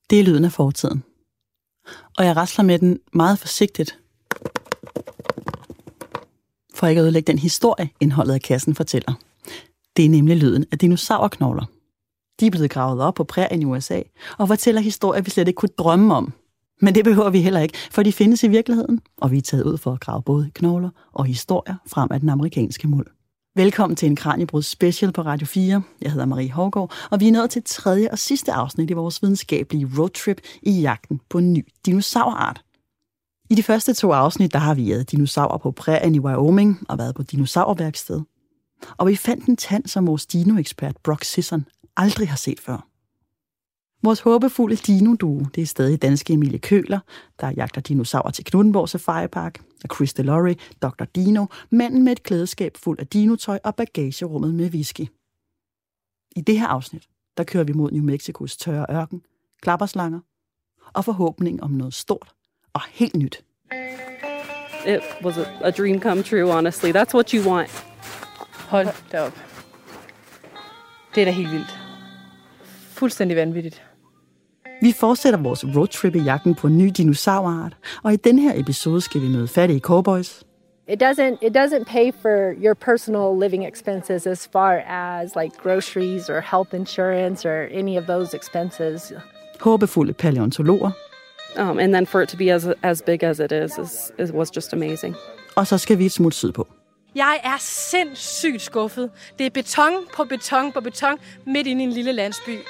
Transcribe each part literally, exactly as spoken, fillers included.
Det er lyden af fortiden. Og jeg rasler med den meget forsigtigt, for ikke at ødelægge den historie, indholdet af kassen fortæller. Det er nemlig lyden af dinosaurknogler. De er blevet gravet op på prærien i U S A, og fortæller historier, vi slet ikke kunne drømme om. Men det behøver vi heller ikke, for de findes i virkeligheden, og vi er taget ud for at grave både knogler og historier frem af den amerikanske muld. Velkommen til en Kraniebrud special på Radio fire. Jeg hedder Marie Hougaard, og vi er nået til tredje og sidste afsnit i vores videnskabelige roadtrip i jagten på en ny dinosaurart. I de første to afsnit, der har vi jaget dinosaurer på prærien i Wyoming og været på dinosaurværksted. Og vi fandt en tand, som vores dinoekspert Brock Sisson aldrig har set før. Vores håbefulde dino-duo, det er stadig danske Emilie Køhler, der jagter dinosaurer til Knuthenborg Safari Park, og Chris Delory, doktor Dino, manden med et klædeskab fuld af dinotøj og bagagerummet med whisky. I det her afsnit, der kører vi mod New Mexicos tørre ørken, klapperslanger og forhåbning om noget stort og helt nyt. It was a, a dream come true, honestly. That's what you want. Hold da op. Det er da helt vildt. Fuldstændig vanvittigt. Vi fortsætter vores roadtrip i jagten på en ny dinosaurart, og i den her episode skal vi møde fattige cowboys. It doesn't it doesn't pay for your personal living expenses as far as like groceries or health insurance or any of those expenses. Håbefulde palæontologer. Um, and then for it to be as as big as it is, is, is was just amazing. Og så skal vi et smut sydpå. Jeg er sindssygt skuffet. Det er beton på beton på beton midt inde i en lille landsby.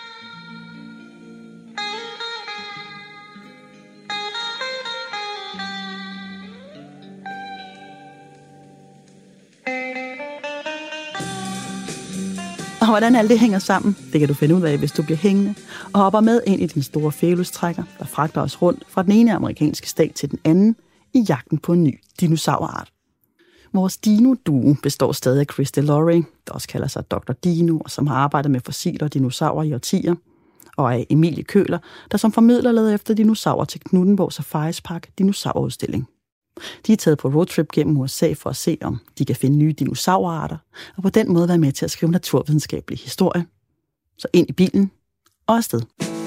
Og hvordan alt det hænger sammen, det kan du finde ud af, hvis du bliver hængende, og hopper med ind i den store fælustrækker, der fragter os rundt fra den ene amerikanske stat til den anden i jagten på en ny dinosaurart. Vores dino-duo består stadig af Chris Delory, der også kalder sig doktor Dino, og som har arbejdet med fossiler og dinosaurer i årtier, og af Emilie Køhler, der som formidler leder efter dinosaurer til Knuthenborg Safari Park dinosaurudstilling. De er taget på roadtrip gennem U S A for at se, om de kan finde nye dinosaurarter, og på den måde være med til at skrive naturvidenskabelig historie. Så ind i bilen og afsted.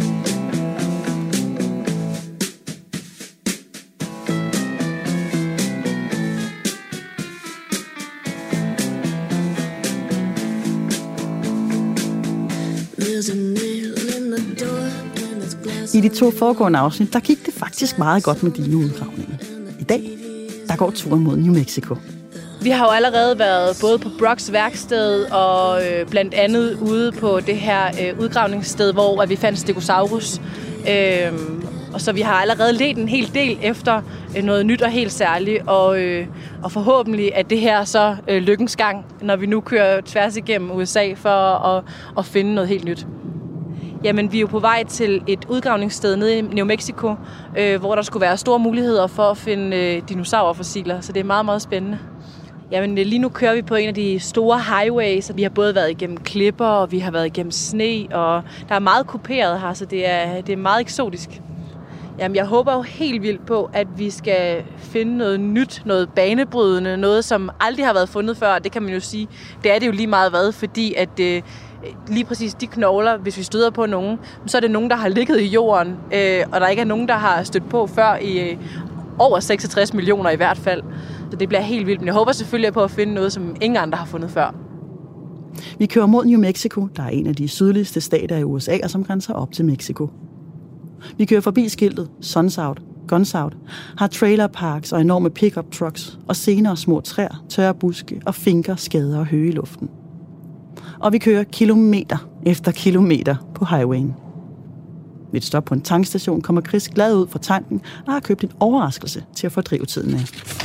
I de to foregående afsnit, der gik det faktisk meget godt med dinoudgravningen. I dag, der går turen mod New Mexico. Vi har jo allerede været både på Brocks værksted og øh, blandt andet ude på det her øh, udgravningssted, hvor vi fandt Stegosaurus. Øh, og så vi har allerede ledt en hel del efter øh, noget nyt og helt særligt. Og, øh, og forhåbentlig er det her så øh, lykkens gang, når vi nu kører tværs igennem U S A for at, at finde noget helt nyt. Jamen, vi er jo på vej til et udgravningssted nede i New Mexico, øh, hvor der skulle være store muligheder for at finde øh, dinosaurfossiler, så det er meget, meget spændende. Jamen, lige nu kører vi på en af de store highways, vi har både været igennem klipper, og vi har været igennem sne, og der er meget kuperet her, så det er, det er meget eksotisk. Jamen, jeg håber jo helt vildt på, at vi skal finde noget nyt, noget banebrydende, noget, som aldrig har været fundet før. Det kan man jo sige, det er det jo lige meget hvad, fordi at øh, lige præcis de knogler, hvis vi støder på nogen, så er det nogen, der har ligget i jorden, øh, og der ikke er nogen, der har stødt på før i øh, over seksogtres millioner i hvert fald. Så det bliver helt vildt, men jeg håber selvfølgelig på at finde noget, som ingen andre har fundet før. Vi kører mod New Mexico, der er en af de sydligste stater i U S A, og som grænser op til Mexico. Vi kører forbi skiltet Suns Out, Guns Out, har trailerparks og enorme pickup trucks, og senere små træer, tørre buske og finker, skader og høje i luften. Og vi kører kilometer efter kilometer på highwayen. Ved et stop på en tankstation kommer Chris glad ud fra tanken og har købt en overraskelse til at fordrive tiden af.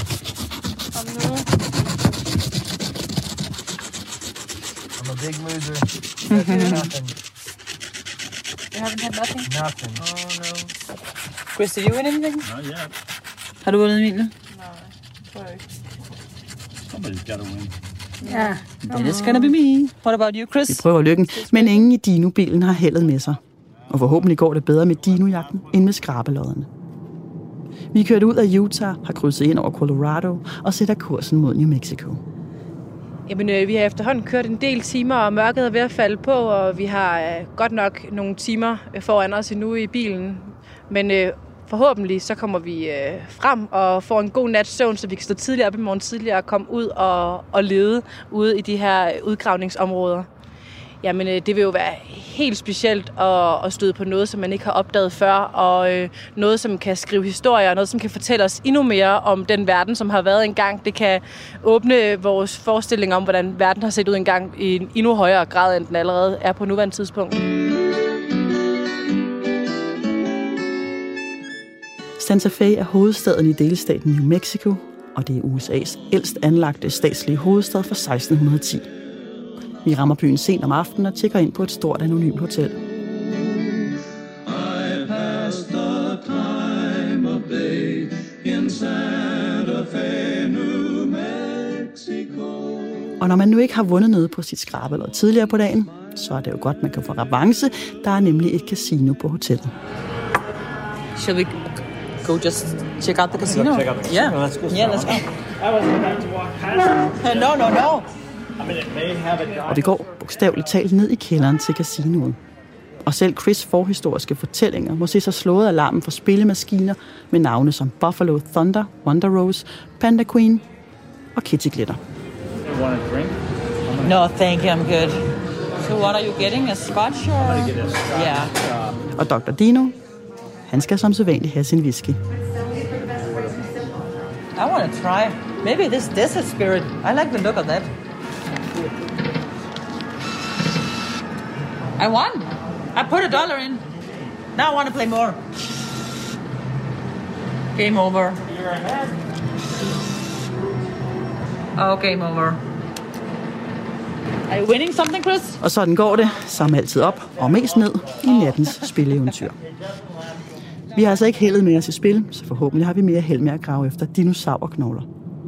I'm a big loser. That's nothing. You haven't had nothing? Nothing. Oh, no. Chris, did you win anything? Not yet. Har du vundet, Emilie? Nej, tror jeg ikke. Somebody's got to win. Yeah. It's gonna be me. What about you, Chris? Vi prøver lykken, men ingen i dinobilen har heldet med sig. Og forhåbentlig går det bedre med dinojagten end med skrabelodderne. Vi kørte ud af Utah, har krydset ind over Colorado og sætter kursen mod New Mexico. Jamen, øh, vi har efterhånden kørt en del timer, og mørket er ved at falde på, og vi har øh, godt nok nogle timer foran os endnu i bilen. Men øh, forhåbentlig så kommer vi øh, frem og får en god nats søvn, så vi kan stå tidligere op i morgen tidligere og komme ud og, og lede ude i de her udgravningsområder. Jamen, det vil jo være helt specielt at, at støde på noget, som man ikke har opdaget før, og øh, noget, som kan skrive historier, noget, som kan fortælle os endnu mere om den verden, som har været engang. Det kan åbne vores forestilling om, hvordan verden har set ud engang i en endnu højere grad, end den allerede er på nuværende tidspunkt. Santa Fe er hovedstaden i delstaten New Mexico, og det er U S A's ældst anlagte statslige hovedstad fra seksten ti. Vi rammer byen sent om aftenen og tjekker ind på et stort anonymt hotel. Og når man nu ikke har vundet noget på sit skrabelod tidligere på dagen, så er det jo godt, man kan få revanche. Der er nemlig et casino på hotellet. Shall we go just check out the casino? Check out the casino. Yeah. Let's go. Yeah, let's go. I was about to walk past. No, no, no. I mean, it may have a Og vi går bogstaveligt talt ned i kælderen til casinoet. Og selv Chris' forhistoriske fortællinger må se sig slået alarmen for spillemaskiner med navne som Buffalo Thunder, Wonder Rose, Panda Queen og Kitty Glitter. You want a drink? No, thank you. I'm good. So what are you getting? A scotch or? I'm gonna get a scotch. Yeah. Og doktor Dino, han skal som sædvanligt have sin whisky. I want to try. Maybe this desert spirit. I like the look of that. I won. I put a dollar in. Now I want to play more. Game over. You're ahead. Oh, game over. Are you winning something, Chris? Og sådan går det, som altid op og mest ned i nattens spilleeventyr. Vi har altså ikke heldet med os i spil, så forhåbentlig har vi mere held med at grave efter dinosaurknogler.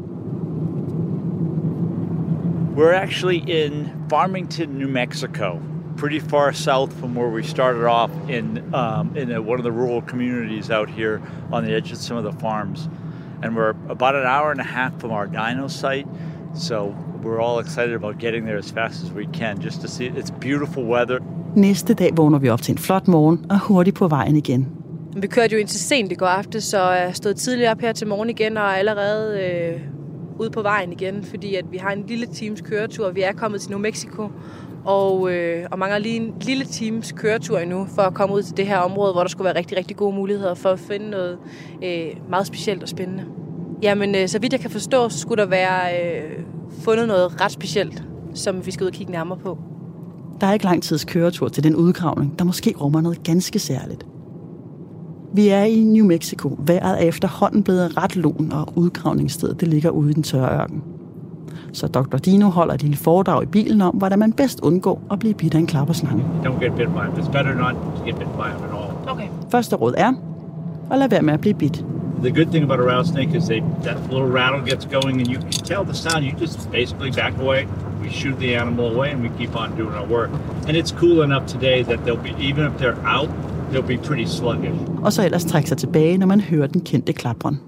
We're actually in Farmington, New Mexico, pretty far south from where we started off in um, in a, one of the rural communities out here on the edge of some of the farms. And we're about an hour and a half from our dino site, so we're all excited about getting there as fast as we can, just to see it. It's beautiful weather. Næste dag vågner vi op til en flot morgen og hurtigt på vejen igen. Vi kørte jo indtil sent i går aftes, så jeg stod tidligere op her til morgen igen og er allerede øh, ude på vejen igen, fordi at vi har en lille teams køretur. Vi er kommet til New Mexico og, øh, og mangler lige en lille teams køretur endnu for at komme ud til det her område, hvor der skulle være rigtig, rigtig gode muligheder for at finde noget øh, meget specielt og spændende. Jamen, øh, så vidt jeg kan forstå, så skulle der være øh, fundet noget ret specielt, som vi skal ud og kigge nærmere på. Der er ikke lang tids køretur til den udgravning, der måske rummer noget ganske særligt. Vi er i New Mexico. Vejret er efterhånden blevet ret lun, og udgravningsstedet det ligger ude i den tørre ørken. Så doktor Dino holder et lille foredrag i bilen om, hvordan man bedst undgår at blive bidt af en klapperslange. Don't get bit by them. It's better not to get bit by them at all. Okay. Første råd er at lade være med at blive bidt. The good thing about a rattlesnake is they that little rattle gets going, and you can tell the sound. You just basically back away. We shoot the animal away, and we keep on doing our work. And it's cool enough today that they'll be, even if they're out, they'll be pretty sluggish. Og så ellers trække sig tilbage, når man hører den kendte klapren.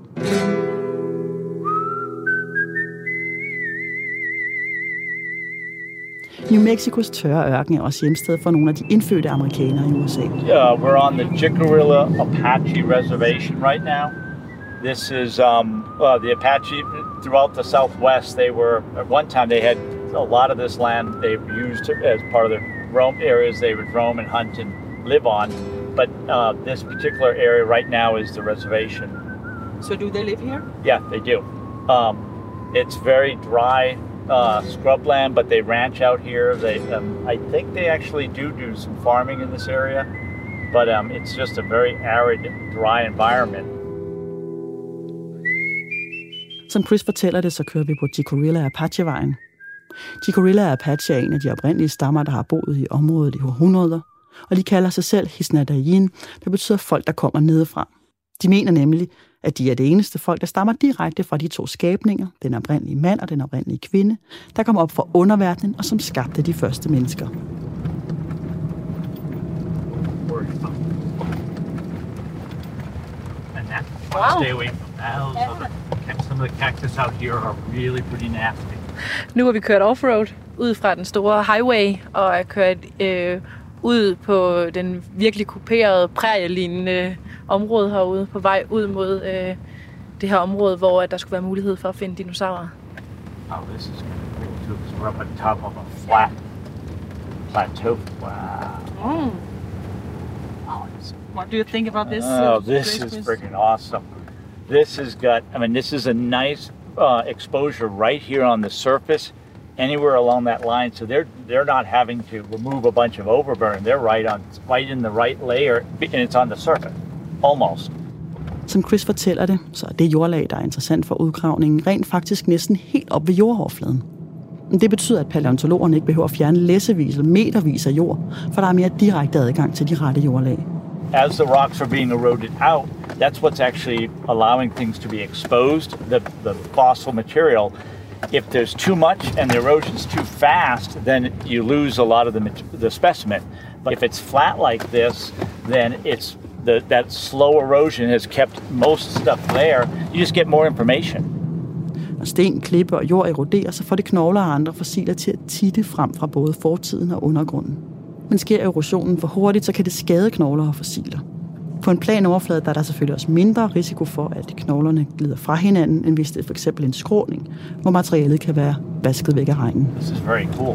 New Mexicos tørre ørken er også hjemsted for nogle af de indfødte amerikanere i U S A. Uh, we're on the Jicarilla Apache Reservation right now. This is um, uh, the Apache throughout the Southwest. They were at one time they had a lot of this land they used as part of the roam areas they would roam and hunt and live on. But uh, this particular area right now is the reservation. So do they live here? Yeah, they do. Um, it's very dry uh, scrubland, but they ranch out here. They, um, I think they actually do do some farming in this area, but um, it's just a very arid, dry environment. Som Chris fortæller det, så kører vi på Jicarilla Apache-vejen. Jicarilla Apache er en af de oprindelige stammer, der har boet i området i århundreder, og de kalder sig selv Hisnadayin, der betyder folk, der kommer nedefra. De mener nemlig, at de er det eneste folk, der stammer direkte fra de to skabninger, den oprindelige mand og den oprindelige kvinde, der kom op fra underverdenen og som skabte de første mennesker. Wow. Stay away from those. Some of the cactus out here are really pretty nasty. Nu er vi kørt offroad ud fra den store highway og er kørt øh, ud på den virkelig kuperede prærielignende område herude, på vej ud mod øh, det her område, hvor der skulle være mulighed for at finde dinosaurer. Oh, this is cool too, because we're up on top of a flat plateau. Wow. Mm. Oh, it's, What do you think about this? oh, uh, this great is quiz? freaking awesome. This has got, I mean, this is a nice uh, exposure right here on the surface, anywhere along that line. So they're they're not having to remove a bunch of overburn. They're right on, right in the right layer, and it's on the surface, almost. Som Chris fortæller det, så er det jordlag, der er interessant for udgravningen, rent faktisk næsten helt op ved jordoverfladen. Det betyder, at palæontologerne ikke behøver at fjerne læssevis eller metervis af jord, for der er mere direkte adgang til de rette jordlag. As the rocks are being eroded out, that's what's actually allowing things to be exposed, the, the fossil material. If there's too much and the erosion's too fast, then you lose a lot of the, the specimen. But if it's flat like this, then it's the, that slow erosion has kept most stuff there. You just get more information. Når sten, klippe og jord eroderer, så får det knogler og andre fossiler til at titte frem fra både fortiden og undergrunden. Men sker erosionen for hurtigt, så kan det skade knogler og fossiler. På en plan overflade der er der selvfølgelig også mindre risiko for, at knoglerne glider fra hinanden, end hvis det er for eksempel en skråning, hvor materialet kan være vasket væk af regnen. This is very cool.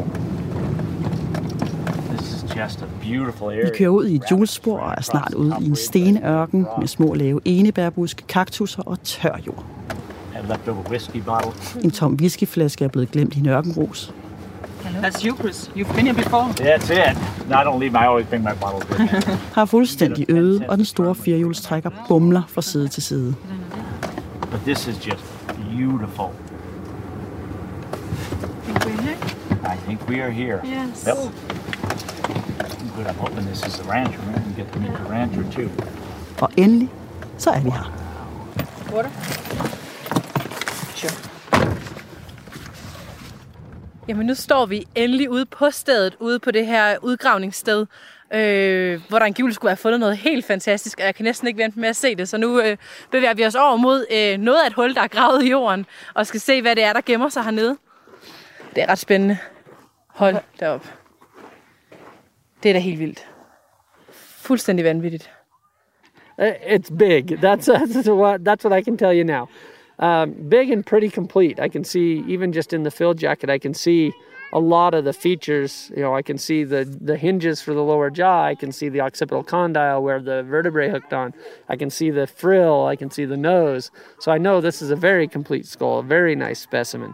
This is just a beautiful area. Vi kører ud i et hjulspor og er snart ude i en stenørken med små lave enebærbuske, kaktusser og tør jord. A leftover whiskey bottle. En tom whiskyflaske er blevet glemt i en ørkenrus. That's you, Chris. You've been here before. That's it. No, I don't leave. I always bring my bottles with me. Har fuldstændig øde, og den store firehjulstrækker bumler fra side til side. But this is just beautiful. Think we're here? I think we are here. Yes. Yep. Good. I'm hoping this is the rancher. We can get to meet the rancher too. Og endelig, så er vi her. Water? Sure. Jamen nu står vi endelig ude på stedet, ude på det her udgravningssted, øh, hvor der angiveligt skulle have fundet noget helt fantastisk, og jeg kan næsten ikke vente med at se det. Så nu øh, bevæger vi os over mod øh, noget af et hul, der er gravet i jorden, og skal se, hvad det er, der gemmer sig hernede. Det er ret spændende. Hold derop. Det er da helt vildt. Fuldstændig vanvittigt. It's big. That's that's what that's what I can tell you now. Um, big and pretty complete. I can see, even just in the fill jacket, I can see a lot of the features. You know, I can see the, the hinges for the lower jaw. I can see the occipital condyle where the vertebrae hooked on. I can see the frill. I can see the nose. So I know this is a very complete skull, a very nice specimen.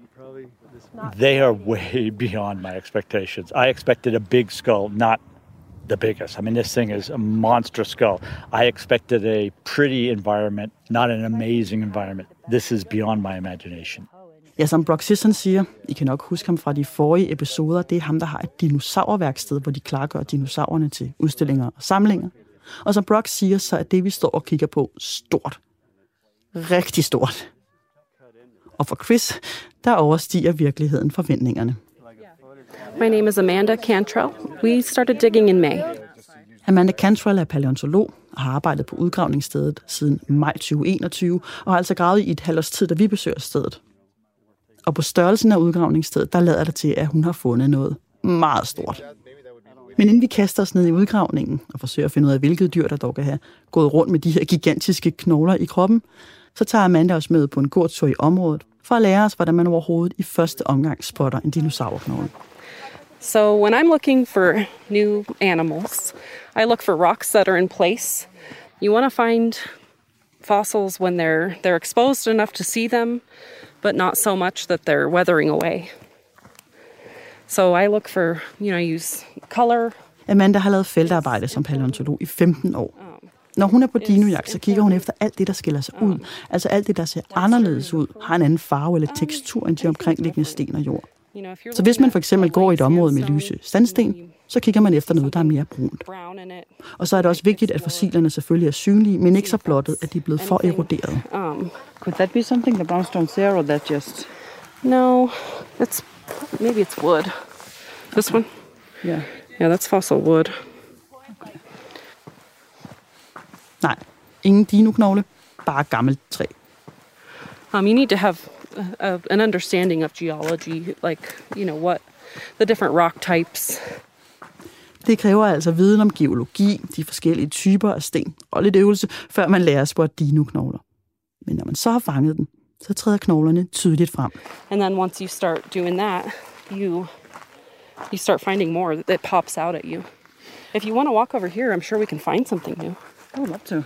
They are way beyond my expectations. I expected a big skull, not the biggest. I mean, this thing is a monstrous skull. I expected a pretty environment, not an amazing environment. This is beyond my imagination. Ja, som Brock Sisson siger, I kan nok huske ham fra de forrige episoder, det er ham, der har et dinosaurværksted, hvor de klargør dinosaurerne til udstillinger og samlinger. Og som Brock siger, så er det, vi står og kigger på, stort. Rigtig stort. Og for Chris, der overstiger virkeligheden forventningerne. My name is Amanda Cantrell. We started digging in May. Amanda Cantrell er palæontolog og har arbejdet på udgravningsstedet siden maj tyve enogtyve og har altså gravet i et halvt års tid, da vi besøger stedet. Og på størrelsen af udgravningsstedet, der lader det til, at hun har fundet noget meget stort. Men inden vi kaster os ned i udgravningen og forsøger at finde ud af, hvilket dyr, der dog kan have gået rundt med de her gigantiske knogler i kroppen, så tager Amanda os med på en gåtur i området for at lære os, hvordan man overhovedet i første omgang spotter en dinosaurknogle. So when I'm looking for new animals, I look for rocks that are in place. You want to find fossils when they're they're exposed enough to see them, but not so much that they're weathering away. So I look for, you know, use color. Amanda har lavet feltarbejde som palæontolog i femten år. Når hun er på dinojagt, så kigger hun efter alt det, der skiller sig ud. Altså alt det, der ser anderledes ud, har en anden farve eller tekstur end de omkringliggende sten og jord. Så hvis man for eksempel går i et område med lyse sandsten, så kigger man efter noget, der er mere brunt. Og så er det også vigtigt, at fossilerne selvfølgelig er synlige, men ikke så blottet, at de er blevet for eroderet. Um, Could that be something the brownstone's there, or that just? No, it's maybe it's wood. This one? Yeah. Yeah, that's fossil wood. Nej, ingen dinoknogle, bare gammelt træ. Um, you need to have a, an understanding of geology, like, you know, what the different rock types. Det kræver altså viden om geologi, de forskellige typer af sten og lidt øvelse, før man lærer at spotte dinoknogler. Men når man så har fanget dem, så træder knoglerne tydeligt frem. And then once you start doing that, you you start finding more that pops out at you. If you want to walk over here, I'm sure we can find something new. I would love to.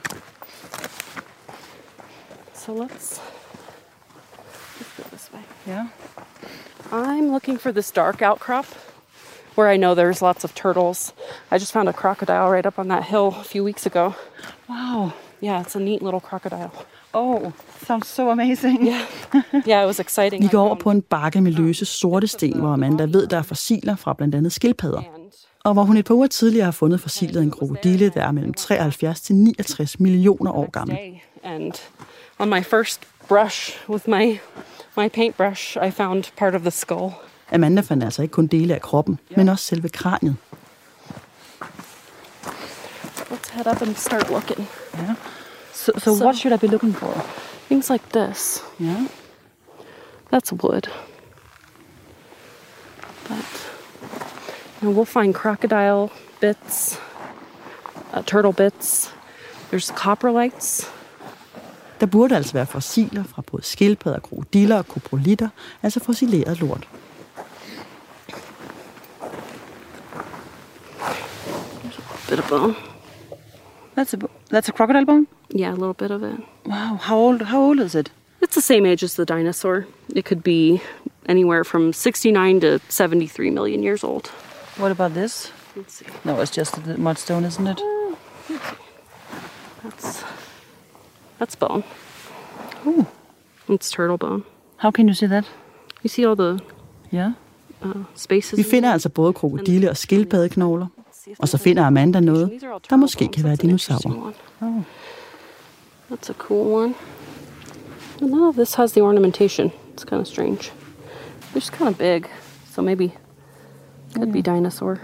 So let's, let's go this way. Yeah. I'm looking for this dark outcrop where I know there's lots of turtles. I just found a crocodile right up on that hill a few weeks ago. Wow. Yeah, it's a neat little crocodile. Oh, sounds so amazing. Yeah, yeah, it was exciting. Vi går over på en bakke med løse sorte sten, hvor Amanda ved, der er fossiler fra blandt andet skildpadder. Og hvor hun et par uger tidligere har fundet fossilet af en krokodille, der er mellem treoghalvfjerds til niogtres millioner år gammel. And on my first brush with my my paintbrush, I found part of the skull. Amanda fandt altså ikke kun dele af kroppen, men også selve kraniet. Let's head up and start looking. Yeah. So, so, so what should I be looking for? Things like this. Yeah. That's wood. But you know, we'll find crocodile bits, uh, turtle bits. There's coprolites. Der burde altså være fossiler fra både skildpadder, krokodiller og koprolitter, altså fossileret lort. There's a bit of bone. That's a that's a crocodile bone? Yeah, a little bit of it. Wow, how old how old is it? It's the same age as the dinosaur. It could be anywhere from sixty-nine to seventy-three million years old. What about this? Let's see. No, it's just a mudstone, isn't it? Uh, let's see. That's that's bone. Ooh. It's turtle bone. How can you see that? You see all the yeah. uh, spaces? Vi finder altså både krokodille og skildpaddeknogler. Og så finder Amanda noget, der måske kan være dinosaurer. Oh. That's a cool one. And none of this has the ornamentation. It's kind of strange. They're just kind of big, so maybe it could be dinosaur.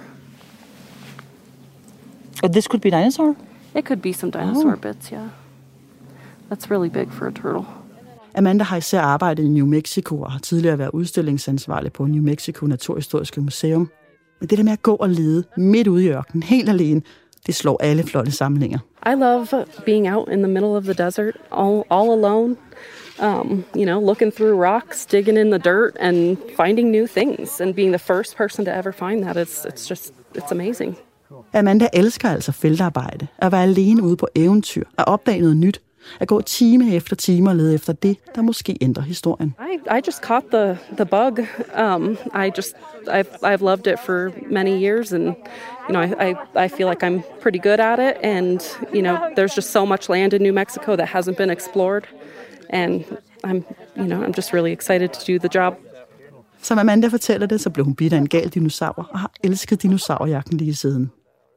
But this could be dinosaur? It could be some dinosaur oh. bits, yeah. That's really big for a turtle. Amanda har især arbejdet i New Mexico og har tidligere været udstillingsansvarlig på New Mexico Naturhistoriske Museum. Men det der med at gå og lede midt ude i ørkenen, helt alene, det slår alle flotte samlinger. I love being out in the middle of the desert, all, all alone. Um, you know, looking through rocks, digging in the dirt, and finding new things, and being the first person to ever find that. It's it's just it's amazing. Amanda elsker altså feltarbejde, at være alene ude på eventyr, at opdage noget nyt, at gå time efter time og lede efter det, der måske ændrer historien. I I just caught the the bug. Um, I just I've I've loved it for many years, and you know I, I I feel like I'm pretty good at it. And you know there's just so much land in New Mexico that hasn't been explored, and I'm you know I'm just really excited to do the job. Som Amanda fortæller det, så blev hun bidt af en gal dinosaur og har elsket dinosaurjagten lige siden.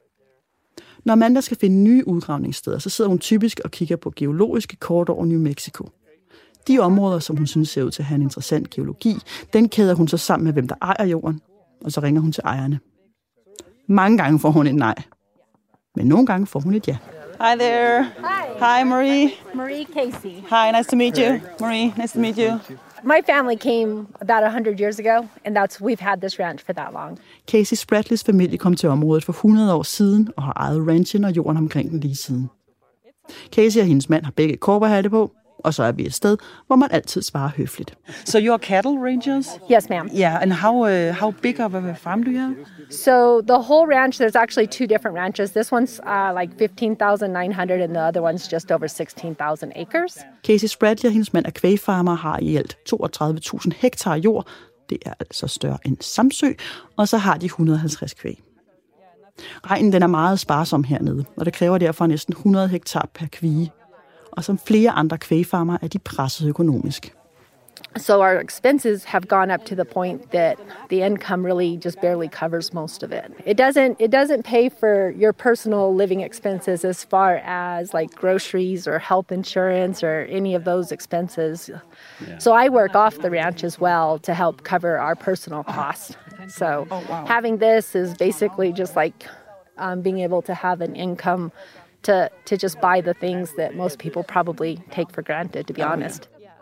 Når Amanda skal finde nye udgravningssteder, så sidder hun typisk og kigger på geologiske kort over New Mexico. De områder, som hun synes ser ud til at have en interessant geologi, den kæder hun så sammen med, hvem der ejer jorden, og så ringer hun til ejerne. Mange gange får hun et nej, men nogle gange får hun et ja. Hi there. Hi. Hi, Marie. Marie Casey. Hi, nice to meet you. Marie, nice to meet you. My family came about one hundred years ago, and that's we've had this ranch for that long. Casey Spradleys familie kom til området for hundrede år siden og har ejet ranchen og jorden omkring den lige siden. Casey og hendes mand har begge cowboyhatte på, og så er vi et sted, hvor man altid svarer høfligt. So you're cattle rangers? Yes, ma'am. Yeah, and how uh, how big of a farm do you have? So the whole ranch, there's actually two different ranches. This one's uh, like fifteen thousand nine hundred, and the other one's just over sixteen thousand acres. Casey Spradley og hendes mand er kvægfarmer og har i alt toogtredive tusind hektar jord. Det er altså større end Samsø, og så har de et hundrede og halvtreds kvæg. Regnen den er meget sparsom hernede, og det kræver derfor næsten hundrede hektar per kvige. Og som flere andre kvægfarmer er de presset økonomisk. So our expenses have gone up to the point that the income really just barely covers most of it. It doesn't it doesn't pay for your personal living expenses as far as like groceries or health insurance or any of those expenses. Yeah. So I work off the ranch as well to help cover our personal costs. So oh, wow. Having this is basically just like um, being able to have an income to to just buy the things that most people probably take for granted, to be honest.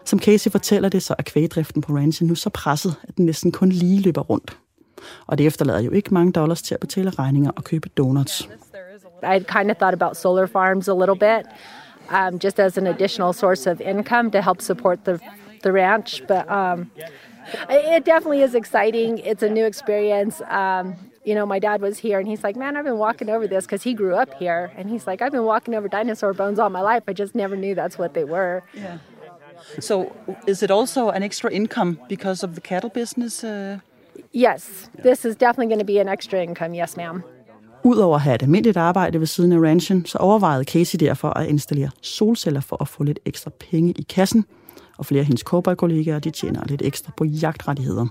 Som Casey fortæller det, så er kvægdriften på ranchen nu så presset, at den næsten kun lige løber rundt. Og det efterlader jo ikke mange dollars til at betale regninger og købe donuts. I kind of thought about solar farms a little bit, um, just as an additional source of income to help support the the ranch. But um, it definitely is exciting. It's a new experience. Um, you know, my dad was here, and he's like, "Man, I've been walking over this," because he grew up here, and he's like, "I've been walking over dinosaur bones all my life. I just never knew that's what they were." Yeah. So, is it also an extra income because of the cattle business? Uh... Yes, this is definitely going to be an extra income. Yes, ma'am. Udover at have et almindeligt arbejde ved siden af ranchen, så overvejede Casey derfor at installere solceller for at få lidt ekstra penge i kassen, og flere af hendes cowboy-kollegaer, de tjener lidt ekstra på jagtrettigheder.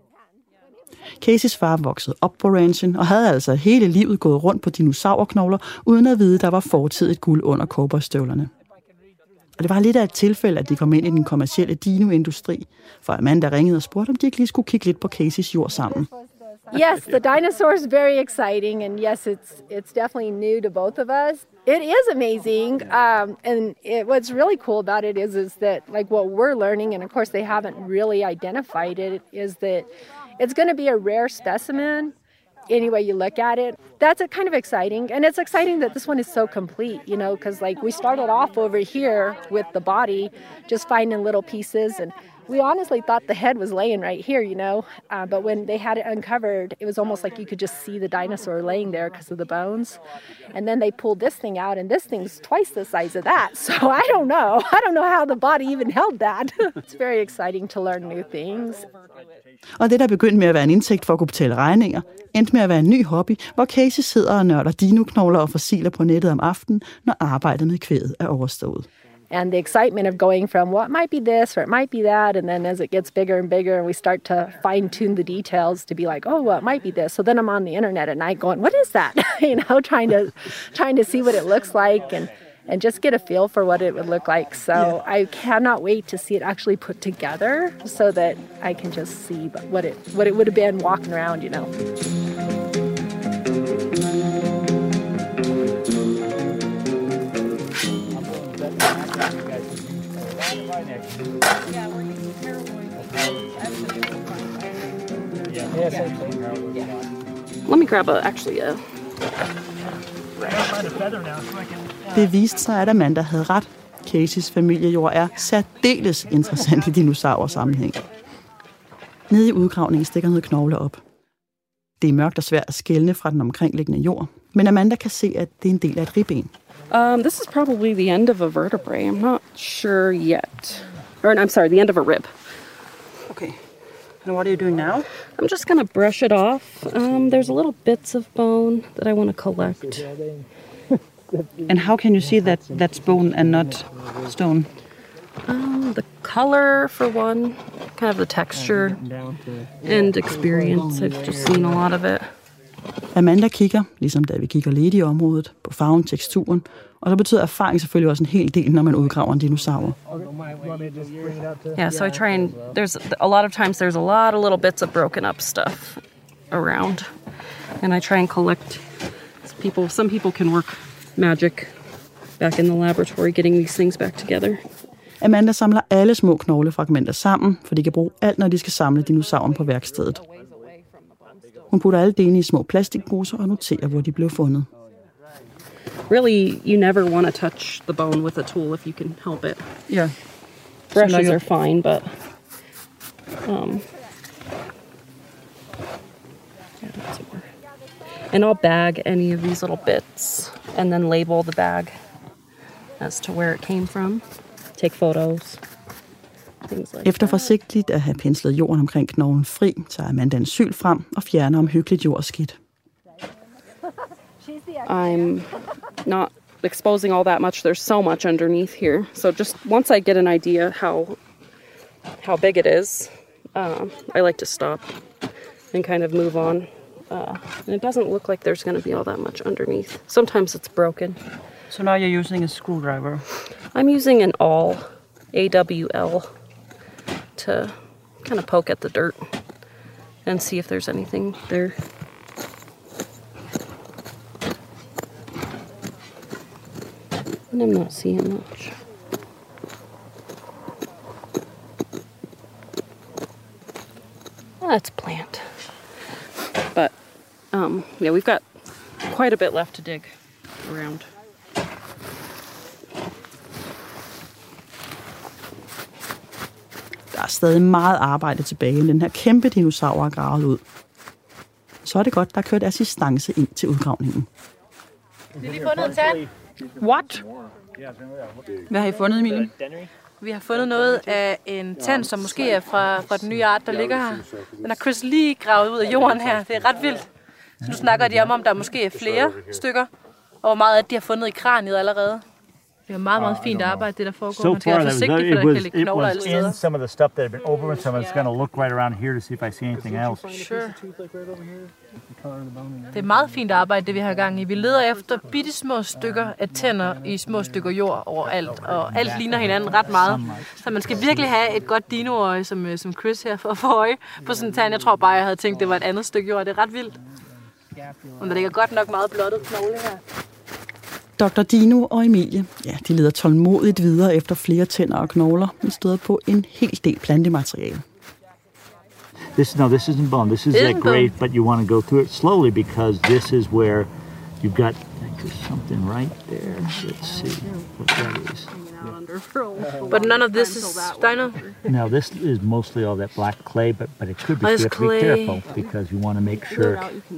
Caseys far voksede op på ranchen og havde altså hele livet gået rundt på dinosaurknogler, uden at vide, der var fortidigt guld under cowboystøvlerne. Og det var lidt af et tilfælde, at de kom ind i den kommercielle dinoindustri, for Amanda ringede og spurgte, om de ikke lige skulle kigge lidt på Caseys jord sammen. Yes, the dinosaur is very exciting, and yes, it's it's definitely new to both of us. It is amazing, um, and it, what's really cool about it is is that like what we're learning, and of course they haven't really identified it, is that it's going to be a rare specimen. Any way you look at it, that's a kind of exciting, and it's exciting that this one is so complete, you know, because like we started off over here with the body, just finding little pieces, and we honestly thought the head was laying right here, you know, uh, but when they had it uncovered, it was almost like you could just see the dinosaur laying there because of the bones. And then they pulled this thing out, and this thing's twice the size of that. So I don't know. I don't know how the body even held that. It's very exciting to learn new things. Og det, der begyndte med at være en indtægt for at kunne betale regninger, endte med at være en ny hobby, hvor Casey sidder og nørder dinoknogler og fossiler på nettet om aftenen, når arbejdet med kvæget er overstået. And the excitement of going from what might be this or it might be that, and then as it gets bigger and bigger, and we start to fine tune the details to be like, oh, well, it might be this. So then I'm on the internet at night going, what is that? you know, trying to trying to see what it looks like and and just get a feel for what it would look like. So yeah. I cannot wait to see it actually put together, so that I can just see what it what it would have been walking around, you know. Let me grab a, actually a... Det viste sig, at Amanda havde ret. Caseys familiejord er særdeles interessant i dinosaursammenhæng. Nede i udgravningen stikker noget knogle op. Det er mørkt og svært at skelne fra den omkringliggende jord, men Amanda kan se, at det er en del af et ribben. Um, this is probably the end of a vertebrae. I'm not sure yet. Or, I'm sorry, the end of a rib. Okay. And what are you doing now? I'm just going to brush it off. Um, there's a little bits of bone that I want to collect. And how can you see that that's bone and not stone? Um, the color, for one, kind of the texture, and experience. I've just seen a lot of it. Amanda kigger, ligesom da vi kigger lidt i området, på farven, teksturen, og så betyder erfaring selvfølgelig også en hel del, når man udgraver en dinosaur. Yeah, so I try and, there's a lot of times there's a lot of little bits of broken up stuff around, and I try and collect. People, some people can work magic back in the laboratory, getting these things back together. Amanda samler alle små knoglefragmenter sammen, for de kan bruge alt, når de skal samle dinosauren på værkstedet. Hun putter alle delene i små plastikposer og noterer, hvor de blev fundet. Really, you never want to touch the bone with a tool if you can help it. Yeah. Brushes are fine, but um, yeah, that's more. And I'll bag any of these little bits and then label the bag as to where it came from. Take photos. Efter forsigtigt at have penslet jorden omkring knoglen fri, tager Amanda en syl frem og fjerner omhyggeligt jord og skidt. I'm not exposing all that much. There's so much underneath here. So just once I get an idea how how big it is, uh, I like to stop and kind of move on. Uh, and it doesn't look like there's going to be all that much underneath. Sometimes it's broken. So now you're using a screwdriver? I'm using an awl, A W L, to kind of poke at the dirt and see if there's anything there. And I'm not seeing much. That's a plant. But um, yeah, we've got quite a bit left to dig around. Der er stadig meget arbejde tilbage, inden den her kæmpe dinosaur er gravet ud. Så er det godt, der er kørt assistance ind til udgravningen. Vi har lige fundet en tand. What? Hvad har I fundet, Emilie? Vi har fundet noget af en tand, som måske er fra, fra den nye art, der ligger her. Den har Chris lige gravet ud af jorden her. Det er ret vildt. Så nu snakker de om, om der måske er flere stykker, og hvor meget af de har fundet i kraniet allerede. Det er meget, meget fint arbejde, det der foregår. So Man skal være forsigtig, for der kan ligge knogler alle steder. in some of the stuff that had been over, so I'm just going to look right around here to see if I see anything else. Sure. Det er meget fint arbejde, det vi har gang i. Vi leder efter bitte små stykker af tænder i små stykker jord overalt, og alt ligner hinanden ret meget. Så man skal virkelig have et godt dinoøje, som, som Chris her for at få øje på sådan en tand. Jeg tror bare, jeg havde tænkt, det var et andet stykke jord. Det er ret vildt. Men der ligger godt nok meget blottet knogle her. doktor Dino og Emilie, ja, de leder tålmodigt videre efter flere tænder og knogler, men støder på en hel del plantemateriale. This no, this isn't bone. This is like great, but you want to go through it slowly because this is where you've got like, something right there. Let's see what that is. But none of this is dino? No, this is mostly all that black clay, but but it could be. Oh, You have to be clay. careful because you want to make sure.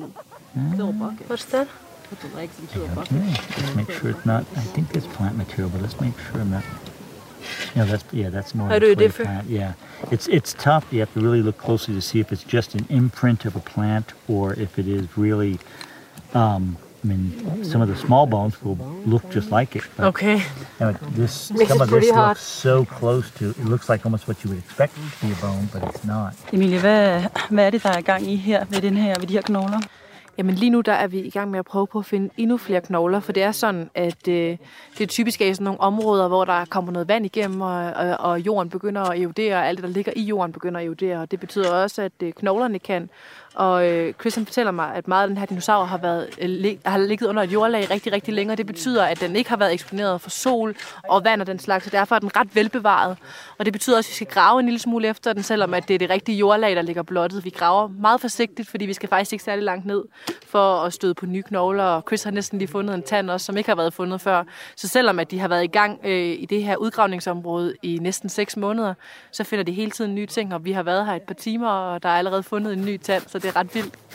What's that? Put the legs into a bucket. Okay, let's make sure it's not. I think it's plant material, but let's make sure I'm not. Yeah, that's yeah, that's more. How do a it clay differ? plant. Yeah, it's it's tough. You have to really look closely to see if it's just an imprint of a plant or if it is really. Um, I mean, some of the small bones will look just like it. But, Okay. you know, this Makes some it of pretty this hard. looks so close to. It looks like almost what you would expect to be a bone, but it's not. Emilie, hvad, hvad er det, der er gang i her ved, den her, ved de her knogler? Jamen lige nu der er vi i gang med at prøve på at finde endnu flere knogler, for det er sådan, at øh, det er typisk er i sådan nogle områder, hvor der kommer noget vand igennem, og, og, og jorden begynder at erodere, og alt det, der ligger i jorden, begynder at erodere, og det betyder også, at øh, knoglerne kan. Og øh, Christian fortæller mig, at meget af den her dinosaur har, været, øh, lig, har ligget under et jordlag rigtig, rigtig længe, og det betyder, at den ikke har været eksponeret for sol og vand og den slags, så derfor er den ret velbevaret. Og det betyder også, at vi skal grave en lille smule efter den, selvom at det er det rigtige jordlag, der ligger blottet. Vi graver meget forsigtigt, fordi vi skal faktisk ikke særlig langt ned for at støde på nye knogler, og Chris har næsten lige fundet en tand også, som ikke har været fundet før. Så selvom at de har været i gang øh, i det her udgravningsområde i næsten seks måneder, så finder de hele tiden nye ting, og vi har været her et par timer, og der er allerede fundet en ny tand, så det er ret vildt.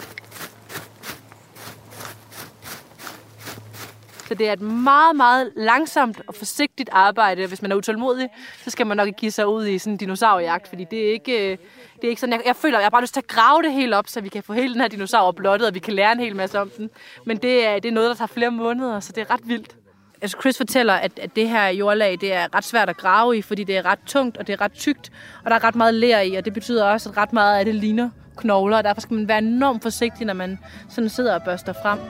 Så det er et meget, meget langsomt og forsigtigt arbejde. Hvis man er utålmodig, så skal man nok ikke give sig ud i sådan en dinosaurjagt, fordi det er ikke, det er ikke sådan. Jeg, jeg føler, at jeg har bare lyst til at grave det helt op, så vi kan få hele den her dinosaur blottet, og vi kan lære en hel masse om den. Men det er, det er noget, der tager flere måneder, så det er ret vildt. Altså Chris fortæller, at, at det her jordlag, det er ret svært at grave i, fordi det er ret tungt, og det er ret tykt, og der er ret meget ler i, og det betyder også, at ret meget af det ligner knogler, og derfor skal man være enormt forsigtig, når man sådan sidder og børster frem.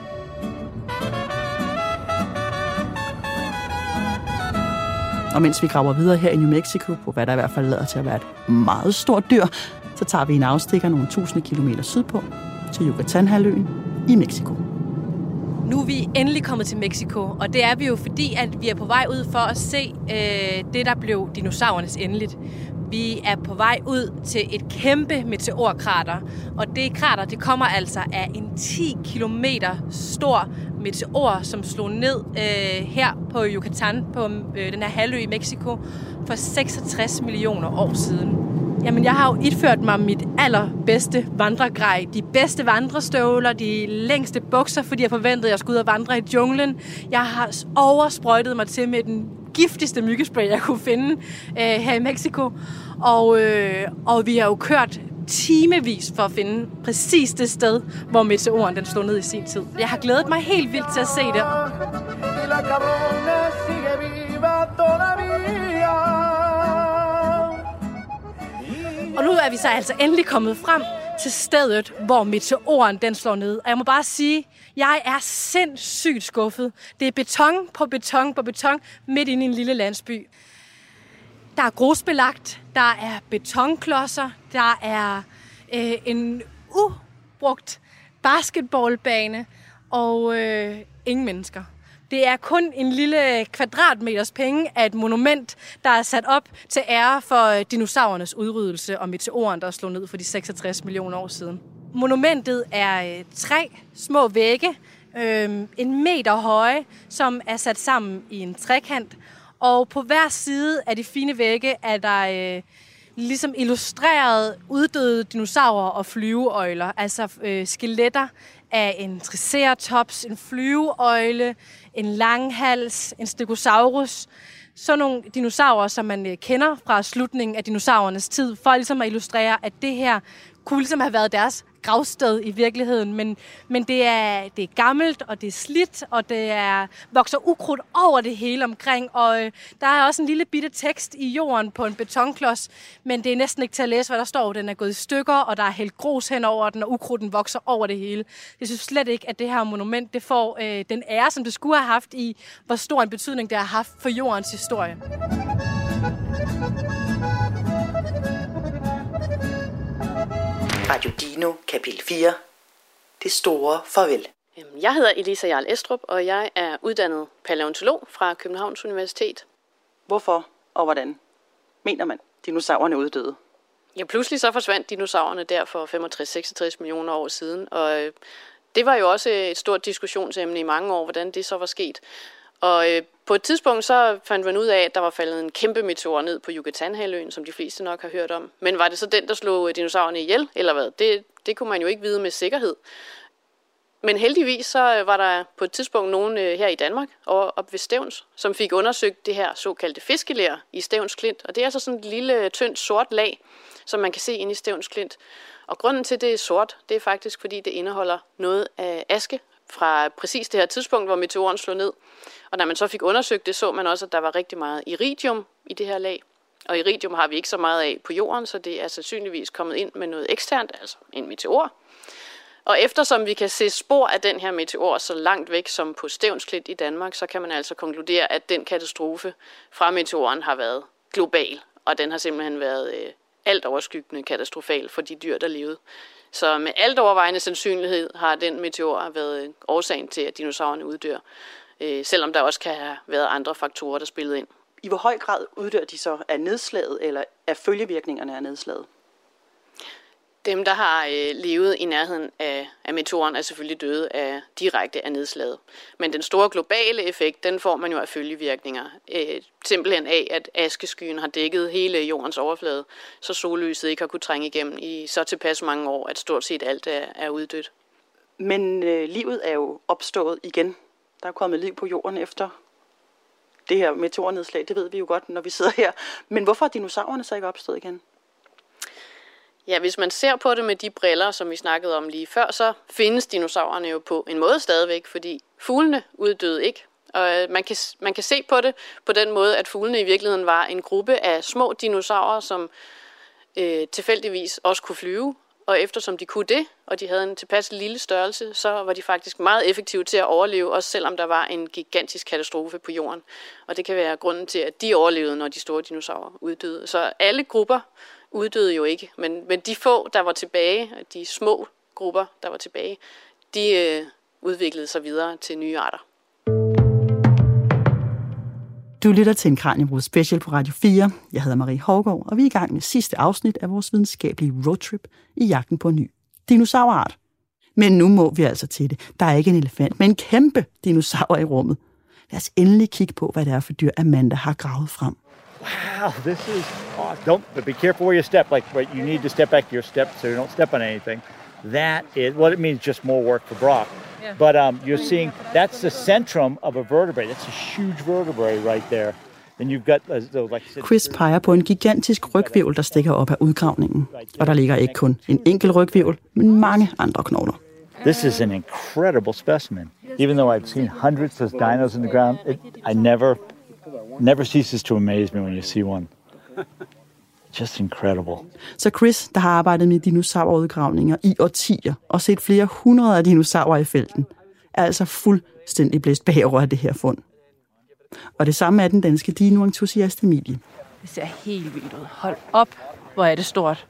Og mens vi graver videre her i New Mexico, på hvad der i hvert fald lader til at være et meget stort dyr, så tager vi en afstikker nogle tusinde kilometer sydpå til Yucatán-halvøen i Mexico. Nu er vi endelig kommet til Mexico, og det er vi jo fordi, at vi er på vej ud for at se øh, det, der blev dinosaurernes endeligt. Vi er på vej ud til et kæmpe meteorkrater, og det krater, det kommer altså af en ti kilometer stor meteor, som slog ned øh, her på Yucatán, på øh, den her halvø i Mexico, for seksogtres millioner år siden. Jamen, jeg har jo idført mig mit allerbedste vandregrej. De bedste vandrestøvler, de længste bukser, fordi jeg forventede, at jeg skulle ud og vandre i junglen. Jeg har oversprøjtet mig til med den giftigste myggespray, jeg kunne finde øh, her i Mexico. Og, øh, og vi har jo kørt timevis for at finde præcis det sted, hvor meteoren den slog ned i sin tid. Jeg har glædet mig helt vildt til at se det. Og nu er vi så altså endelig kommet frem til stedet, hvor meteoren den slår ned. Og jeg må bare sige, jeg er sindssygt skuffet. Det er beton på beton på beton midt inde i en lille landsby. Der er grusbelagt, der er betonklodser, der er øh, en ubrugt basketballbane og øh, ingen mennesker. Det er kun en lille kvadratmeters penge af et monument, der er sat op til ære for dinosaurernes udryddelse og meteoren, der slog ned for de seksogtres millioner år siden. Monumentet er tre små vægge, øh, en meter høje, som er sat sammen i en trekant. Og på hver side af de fine vægge er der øh, ligesom illustreret uddøde dinosaurer og flyveøgler, altså øh, skeletter af en triceratops, en flyveøgle, en langhals, en stegosaurus. Sådan nogle dinosaurer, som man kender fra slutningen af dinosaurernes tid, for ligesom at illustrere, at det her kunne ligesom have været deres gravsted i virkeligheden, men, men det, er, det er gammelt, og det er slidt, og det er vokser ukrudt over det hele omkring, og øh, der er også en lille bitte tekst i jorden på en betonklods, men det er næsten ikke til at læse, hvad der står. Den er gået i stykker, og der er hældt grus hen over den, og ukrudten vokser over det hele. Jeg synes slet ikke, at det her monument det får øh, den ære, som det skulle have haft i, hvor stor en betydning det har haft for jordens historie. Radio Dino, kapitel fire. Det store farvel. Jeg hedder Elisa Jarl Estrup, og jeg er uddannet palæontolog fra Københavns Universitet. Hvorfor og hvordan mener man, dinosaurerne uddøde? Ja, pludselig så forsvandt dinosaurerne der for femogtres til seksogtres millioner år siden, og det var jo også et stort diskussionsemne i mange år, hvordan det så var sket. Og øh, på et tidspunkt så fandt man ud af, at der var faldet en kæmpe meteor ned på Yucatan-halvøen, som de fleste nok har hørt om. Men var det så den, der slog dinosaurerne ihjel, eller hvad? Det, det kunne man jo ikke vide med sikkerhed. Men heldigvis så var der på et tidspunkt nogen øh, her i Danmark, op ved Stevns, som fik undersøgt det her såkaldte fiskeler i Stevns Klint. Og det er altså sådan et lille, tyndt, sort lag, som man kan se inde i Stevns Klint. Og grunden til, at det er sort, det er faktisk, fordi det indeholder noget af aske fra præcis det her tidspunkt, hvor meteoren slog ned. Og når man så fik undersøgt det, så man også, at der var rigtig meget iridium i det her lag. Og iridium har vi ikke så meget af på jorden, så det er sandsynligvis kommet ind med noget eksternt, altså en meteor. Og eftersom vi kan se spor af den her meteor så langt væk som på Stevns Klint i Danmark, så kan man altså konkludere, at den katastrofe fra meteoren har været global. Og den har simpelthen været øh, alt overskyggende katastrofal for de dyr, der levede. Så med alt overvejende sandsynlighed har den meteor været årsagen til, at dinosaurerne uddør. Øh, selvom der også kan have været andre faktorer, der spillede ind. I hvor høj grad uddør de så af nedslaget, eller af følgevirkningerne af nedslaget? Dem, der har øh, levet i nærheden af, af meteoren, er selvfølgelig døde af direkte af nedslaget. Men den store globale effekt, den får man jo af følgevirkninger. Øh, simpelthen af, at askeskyen har dækket hele jordens overflade, så sollyset ikke har kunnet trænge igennem i så tilpas mange år, at stort set alt er, er uddødt. Men øh, livet er jo opstået igen. Der er kommet liv på jorden efter det her meteornedslag, det ved vi jo godt, når vi sidder her. Men hvorfor er dinosaurerne så ikke opstået igen? Ja, hvis man ser på det med de briller, som vi snakkede om lige før, så findes dinosaurerne jo på en måde stadigvæk, fordi fuglene uddøde ikke. Og man kan, man kan se på det på den måde, at fuglene i virkeligheden var en gruppe af små dinosaurer, som øh, tilfældigvis også kunne flyve. Og eftersom de kunne det, og de havde en tilpas lille størrelse, så var de faktisk meget effektive til at overleve, også selvom der var en gigantisk katastrofe på jorden. Og det kan være grunden til, at de overlevede, når de store dinosaurer uddøde. Så alle grupper uddøde jo ikke, men, men de få, der var tilbage, de små grupper, der var tilbage, de øh, udviklede sig videre til nye arter. Du lytter til en Kraniebrud special på Radio fire. Jeg hedder Marie Hougaard, og vi er i gang med sidste afsnit af vores videnskabelige roadtrip i jagten på en ny dinosaurart. Men nu må vi altså til det. Der er ikke en elefant, men en kæmpe dinosaur i rummet. Lad os endelig kigge på, hvad det er for dyr, Amanda har gravet frem. Wow, this is awesome. Don't, but be careful where you step. Like, you need to step back your step so you don't step on anything. That is, well, it means just more work for Brock. Yeah. But um, you're seeing, that's the centrum of a vertebrae. That's a huge vertebrae right there. Then you've got, uh, like... Chris peger på en gigantisk rygvirvel, der stikker op af udgravningen. Og der ligger ikke kun en enkelt rygvirvel, men mange andre knogler. This is an incredible specimen. Even though I've seen hundreds of dinos in the ground, it, I never... Never ceases to amaze me when you see one. Just incredible. Så Chris, der har arbejdet med dinosaurudgravninger i årtier og set flere hundrede af dinosaurer i felten, er altså fuldstændig blæst bagover af det her fund. Og det samme er den danske dinoentusiast Emilie. Det ser helt vildt ud. Hold op, hvor er det stort.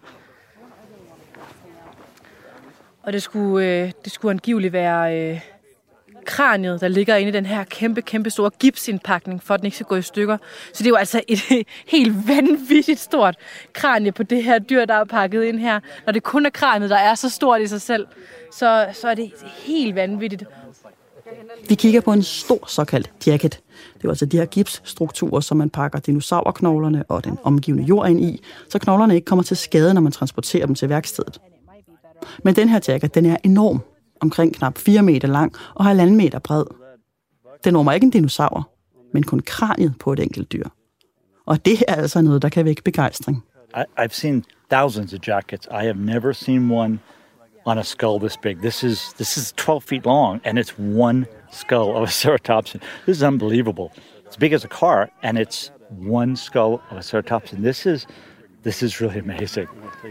Og det skulle, øh, det skulle angiveligt være øh, kraniet, der ligger inde i den her kæmpe, kæmpe store gipsindpakning, for at den ikke skal gå i stykker. Så det er jo altså et helt vanvittigt stort kranie på det her dyr, der er pakket ind her. Når det kun er kraniet, der er så stort i sig selv, så, så er det helt vanvittigt. Vi kigger på en stor såkaldt jacket. Det er altså de her gipsstrukturer, som man pakker dinosaurknoglerne og den omgivende jord ind i, så knoglerne ikke kommer til skade, når man transporterer dem til værkstedet. Men den her jacket, den er enorm, omkring knap fire meter lang og halvanden meter bred. Den rummer ikke en dinosaur, men kun kraniet på et enkelt dyr. Og det er altså noget, der kan vække begejstring. I, I've seen thousands of jackets. I have never seen one on a skull this big. This is this is twelve feet long, and it's one skull of a ceratopsian. This is unbelievable. It's big as a car, and it's one skull of a ceratopsian. This is this is really amazing.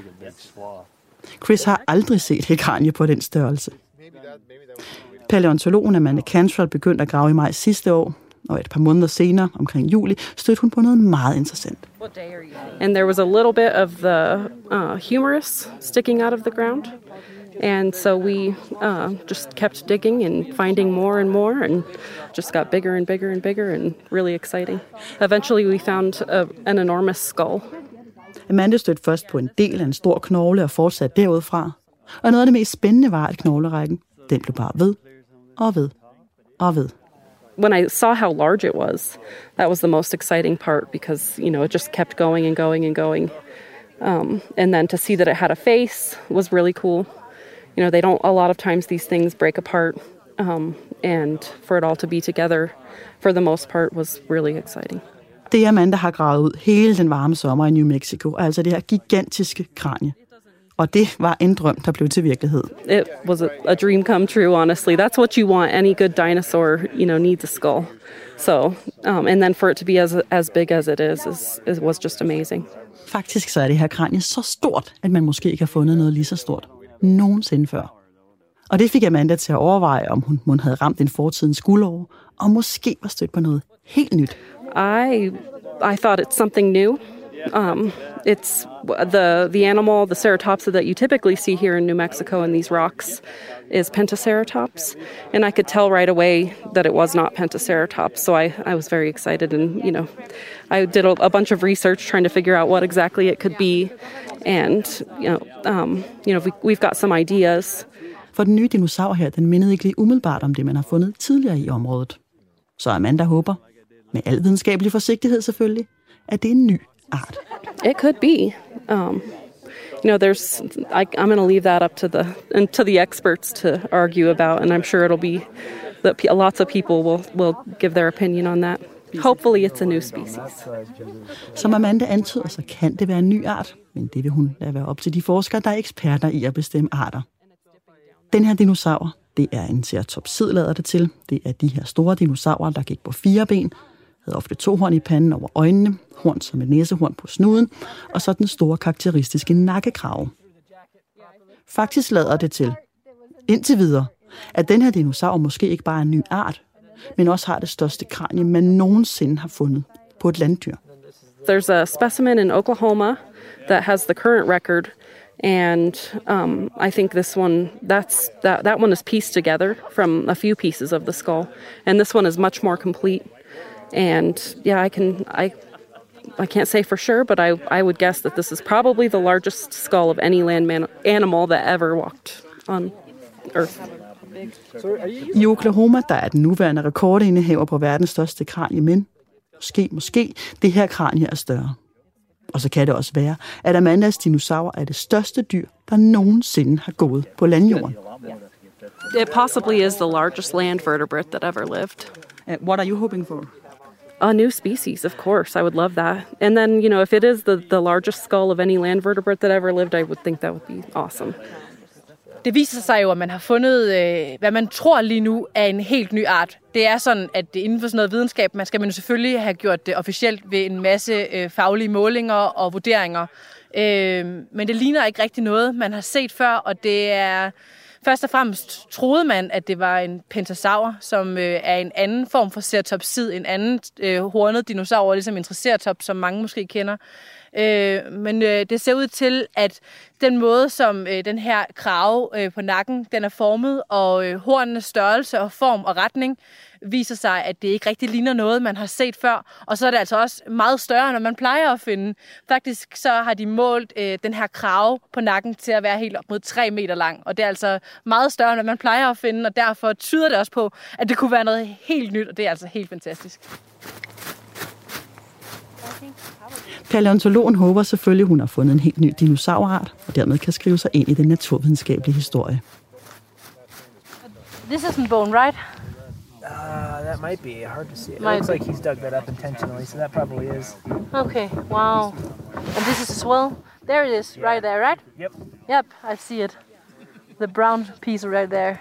Chris har aldrig set et kranie på den størrelse. Palæontologen Amanda Cantrell begyndte at grave i maj sidste år, og et par måneder senere, omkring juli, stødte hun på noget meget interessant. And there was a little bit of the uh, humerus sticking out of the ground. And so we uh, just kept digging and finding more and more and just got bigger and bigger and bigger and really exciting. Eventually we found a, an enormous skull. Amanda stødte først på en del af en stor knogle og fortsatte derudfra. Og noget af det mest spændende var, at knoglerækken, den blev bare ved og ved og ved. When I saw how large it was, that was the most exciting part because, you know, it just kept going and going and going. Um, and then to see that it had a face was really cool. You know, they don't, a lot of times these things break apart, um, and for it all to be together for the most part was really exciting. Det Amanda har gravet ud hele den varme sommer i New Mexico, altså det her gigantiske kranie. Og det var en drøm, der blev til virkelighed. It was a, a dream come true, honestly. That's what you want. Any good dinosaur, you know, needs a skull. So, um, and then for it to be as as big as it is, is, is was just amazing. Faktisk så er det her kranie så stort, at man måske ikke har fundet noget lige så stort nogensinde før. Og det fik Amanda til at overveje, om hun, hun havde ramt en fortidens guldår, og måske var stødt på noget helt nyt. I I thought it's something new. Um, it's the the animal, the ceratopsia that you typically see here in New Mexico in these rocks is Pentaceratops, and I could tell right away that it was not Pentaceratops. So I, I was very excited, and you know, I did a, a bunch of research trying to figure out what exactly it could be, and you know, um, you know, we, we've got some ideas. For den nye dinosaur her, den mindede ikke lige umiddelbart om det, man har fundet tidligere i området. Så Amanda håber, med al videnskabelig forsigtighed selvfølgelig, at det er en ny art. It could be. Um, you know, there's. I, I'm going to leave that up to the and to the experts to argue about, and I'm sure it'll be that lots of people will will give their opinion on that. Hopefully, it's a new species. Som Amanda antyder, så kan det være en ny art, men det vil hun lade være op til de forskere, der er eksperter i at bestemme arter. Den her dinosaur, det er en ceratopsid, lader det til. Det er de her store dinosaurer, der gik på fire ben, havde ofte to horn i panden over øjnene, horn som et næsehorn på snuden, og så den store karakteristiske nakkekrave. Faktisk lader det til, indtil videre, at den her dinosaur måske ikke bare er en ny art, men også har det største kranie, man nogensinde har fundet på et landdyr. There's a specimen in Oklahoma that has the current record, and um, I think this one, that's that that one is pieced together from a few pieces of the skull, and this one is much more complete. And yeah, I can I I can't say for sure, but I I would guess that this is probably the largest skull of any land man- animal that ever walked on Earth. I Oklahoma, der er den nuværende rekordindehaver på verdens største kranie, men måske, måske, det her kranie er større. Og så kan det også være, at Amandas dinosaur er det største dyr, der nogensinde har gået på landjorden. It possibly is the largest land vertebrate that ever lived. Uh, what are you hoping for? A new species, of course. I would love that. And then, you know, if it is the, the largest skull of any land vertebrate that ever lived, I would think that would be awesome. Det viser sig jo, at man har fundet, øh, hvad man tror lige nu er en helt ny art. Det er sådan, at inden for sådan noget videnskab, man skal man jo selvfølgelig have gjort det officielt ved en masse øh, faglige målinger og vurderinger. Øh, men det ligner ikke rigtig noget, man har set før, og det er... Først og fremmest troede man, at det var en pentasaur, som øh, er en anden form for ceratopsid, en anden øh, hornet dinosaur, ligesom en triceratops, som mange måske kender. Øh, men øh, det ser ud til, at den måde, som øh, den her krave øh, på nakken, den er formet, og øh, hornenes størrelse og form og retning, viser sig, at det ikke rigtig ligner noget, man har set før. Og så er det altså også meget større, når man plejer at finde. Faktisk så har de målt øh, den her krave på nakken til at være helt op mod tre meter lang. Og det er altså meget større, når man plejer at finde, og derfor tyder det også på, at det kunne være noget helt nyt, og det er altså helt fantastisk. Palæontologen håber selvfølgelig, hun har fundet en helt ny dinosaurart, og dermed kan skrive sig ind i den naturvidenskabelige historie. This isn't bone, right? Uh, that might be hard to see. It Might looks be. like he's dug that up intentionally, so that probably is. Okay, wow. And this is as well? There it is, yeah. Right there, right? Yep. Yep, I see it. The brown piece right there.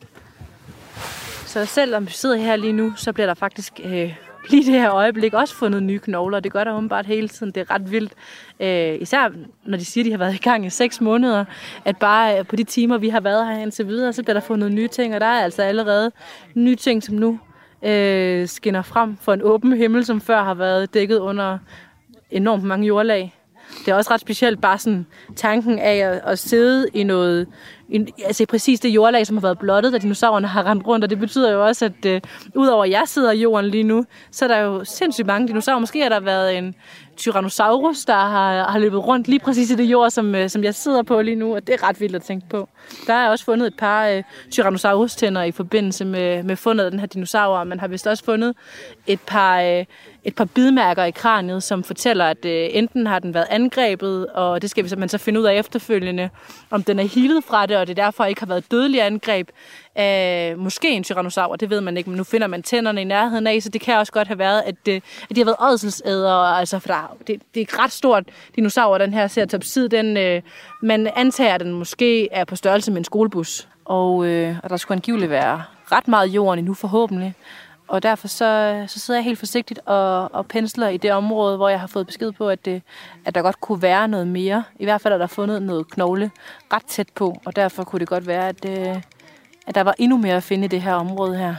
Så selvom vi sidder her lige nu, så bliver der faktisk øh, lige det her øjeblik også fundet nye knogler. Det gør der åbenbart hele tiden. Det er ret vildt. Øh, især når de siger, at de har været i gang i seks måneder. At bare på de timer, vi har været her indtil videre, så bliver der fundet nye ting. Og der er altså allerede nye ting, som nu øh, skinner frem for en åben himmel, som før har været dækket under enormt mange jordlag. Det er også ret specielt bare sådan tanken af at, at sidde i noget, i, altså præcis det jordlag, som har været blottet, da dinosaurerne har rendt rundt, og det betyder jo også, at øh, udover at jeg sidder i jorden lige nu, så er der jo sindssygt mange dinosaurer. Måske har der været en Tyrannosaurus, der har, har løbet rundt lige præcis i det jord, som, øh, som jeg sidder på lige nu, og det er ret vildt at tænke på. Der er også fundet et par øh, Tyrannosaurus-tænder i forbindelse med, med fundet af den her dinosaur, man har vist også fundet et par... Øh, et par bidmærker i kraniet, som fortæller, at øh, enten har den været angrebet, og det skal vi så, så finde ud af efterfølgende, om den er healet fra det, og det derfor ikke har været dødelig angreb af måske en tyrannosaur, det ved man ikke, men nu finder man tænderne i nærheden af, så det kan også godt have været, at, øh, at de har været ådselsædere, altså for der, det, det er et ret stort dinosaur, den her ceratopsid, den, øh, man antager, at den måske er på størrelse med en skolebus, og, øh, og der skulle angiveligt være ret meget jorden endnu forhåbentlig. Og derfor så, så sidder jeg helt forsigtigt og, og pensler i det område, hvor jeg har fået besked på, at, det, at der godt kunne være noget mere. I hvert fald er der fundet noget knogle ret tæt på, og derfor kunne det godt være, at, at der var endnu mere at finde i det her område her.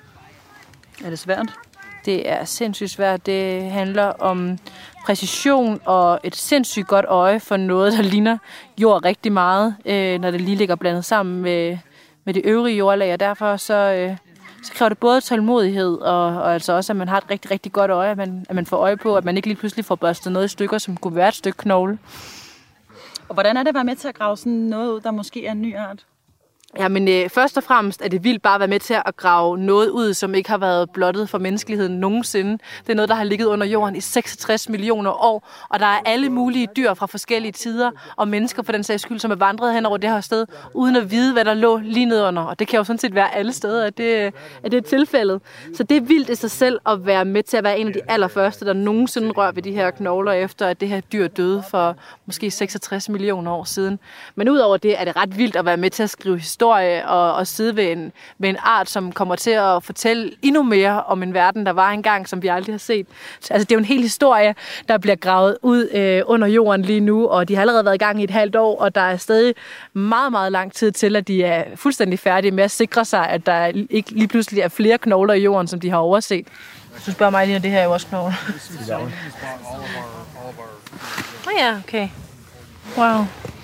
Er det svært? Det er sindssygt svært. Det handler om præcision og et sindssygt godt øje for noget, der ligner jord rigtig meget, øh, når det lige ligger blandet sammen med, med det øvrige jordlag, og derfor så... Øh, så kræver det både tålmodighed og, og altså også, at man har et rigtig, rigtig godt øje, at man, at man får øje på, at man ikke lige pludselig får børstet noget i stykker, som kunne være et stykke knogle. Og hvordan er det at være med til at grave sådan noget ud, der måske er en ny art? Ja, men øh, først og fremmest er det vildt bare at være med til at grave noget ud, som ikke har været blottet for menneskeligheden nogensinde. Det er noget, der har ligget under jorden i seksogtres millioner år, og der er alle mulige dyr fra forskellige tider, og mennesker for den sags skyld, som er vandret hen over det her sted, uden at vide, hvad der lå lige nedenunder. Og det kan jo sådan set være alle steder, at det, at det er tilfældet. Så det er vildt i sig selv at være med til at være en af de allerførste, der nogensinde rører ved de her knogler, efter at det her dyr døde for måske seksogtres millioner år siden. Men udover det er det ret vildt at være med til at skrive historie, Og, og sidde ved en, ved en art, som kommer til at fortælle endnu mere om en verden, der var engang, som vi aldrig har set. Altså, det er jo en hel historie, der bliver gravet ud øh, under jorden lige nu, og de har allerede været i gang i et halvt år, og der er stadig meget, meget lang tid til, at de er fuldstændig færdige med at sikre sig, at der ikke lige pludselig er flere knogler i jorden, som de har overset. Du spørger mig lige, om det her er jo også knogler. Åh oh, ja, okay. Wow.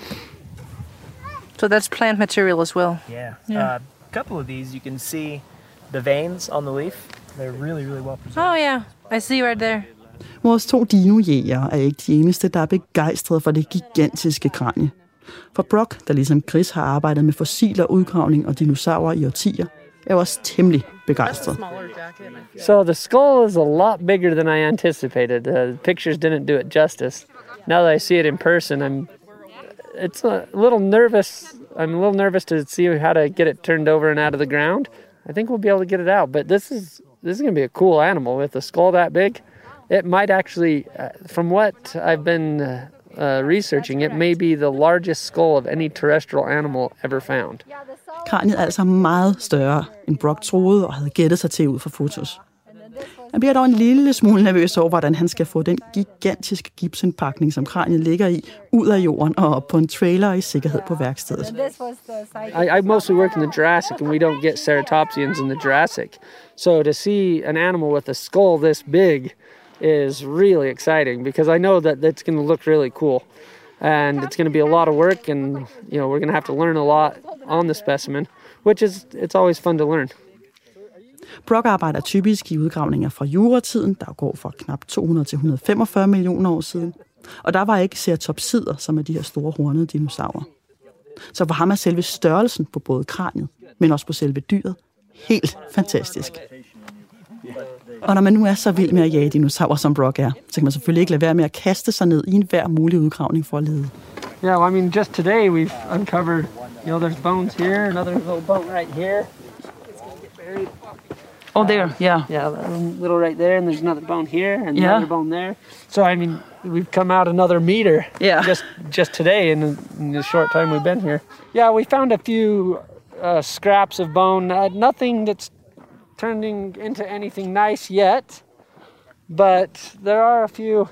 So that's plant material as well. Yeah. Yeah. A uh, couple of these, you can see the veins on the leaf. They're really, really well preserved. Oh yeah, I see right there. Vores to dinojægere er ikke de eneste, der er begejstrede for det gigantiske kranie. For Brock, der ligesom Chris har arbejdet med fossiler, udgravning og dinosaurer i årtier, er også temmelig begejstret. So the skull is a lot bigger than I anticipated. The pictures didn't do it justice. Now that I see it in person, I'm it's a little nervous. I'm a little nervous to see how to get it turned over and out of the ground. I think we'll be able to get it out, but this is this is going to be a cool animal with a skull that big. It might actually, uh, from what I've been uh, uh, researching, it may be the largest skull of any terrestrial animal ever found. Kraniet er altså meget større, end Brock troede og havde gættet sig til ud fra fotos. Han bliver dog en lille smule nervøs over, hvordan han skal få den gigantiske gipsindpakning, som kraniet ligger i, ud af jorden og op på en trailer i sikkerhed på værkstedet. I, I mostly work in the Jurassic, and we don't get ceratopsians in the Jurassic. So to see an animal with a skull this big is really exciting because I know that it's going to look really cool. And it's going to be a lot of work, and you know we're going to have to learn a lot on the specimen, which is it's always fun to learn. Brock arbejder typisk i udgravninger fra juratiden, der går fra knap to hundrede til et hundrede og femogfyrre millioner år siden. Og der var ikke ceratopsider, som er de her store hornede dinosaurer. Så for ham er selve størrelsen på både kraniet, men også på selve dyret, helt fantastisk. Og når man nu er så vild med at jage dinosaurer, som Brock er, så kan man selvfølgelig ikke lade være med at kaste sig ned i enhver mulig udgravning for at lede. Yeah, well, I mean, just today we've uncovered, you know, there's bones here, another little bone right here. Oh, there, yeah. Yeah, a little right there, and there's another bone here, and yeah. another bone there. So, I mean, we've come out another meter yeah. just just today in, in the short time we've been here. Yeah, we found a few uh, scraps of bone, uh, nothing that's turning into anything nice yet, but there are a few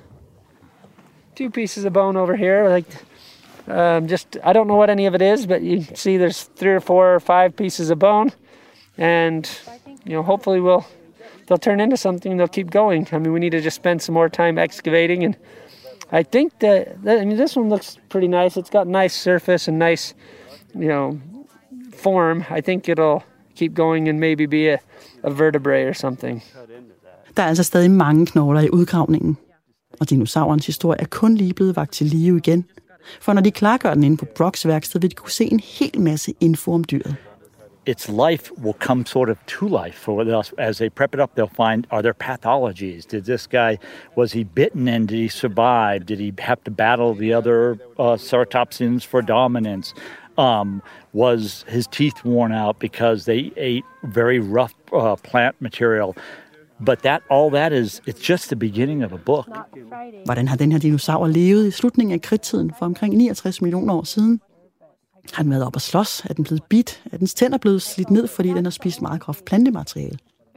few pieces of bone over here. Like, um, just I don't know what any of it is, but you see there's three or four or five pieces of bone, and you know hopefully we'll they'll turn into something. They'll keep going. I mean, we need to just spend some more time excavating, and I think that, that I mean this one looks pretty nice. It's got nice surface and nice, you know, form. I think it'll keep going and maybe be a, a vertebrae or something. Der er altså stadig mange knogler i udgravningen, og dinosaurens historie er kun lige blevet vakt til live igen. For når de klargør den inde på Brocks værksted, vil de kunne se en hel masse info om dyret. Its life will come sort of to life for us. As they prep it up, they'll find, are there pathologies? Did this guy, was he bitten and did he survive? Did he have to battle the other uh, ceratopsians for dominance? Um, was his teeth worn out because they ate very rough uh, plant material? But that all that is, it's just the beginning of a book. Hvordan har den her dinosaur levet i slutningen af kridttiden for omkring niogtres millioner år siden? Har den været op og slås? Er den blevet bidt? Er dens tænder blevet slidt ned, fordi den har spist meget groft plantemateriale?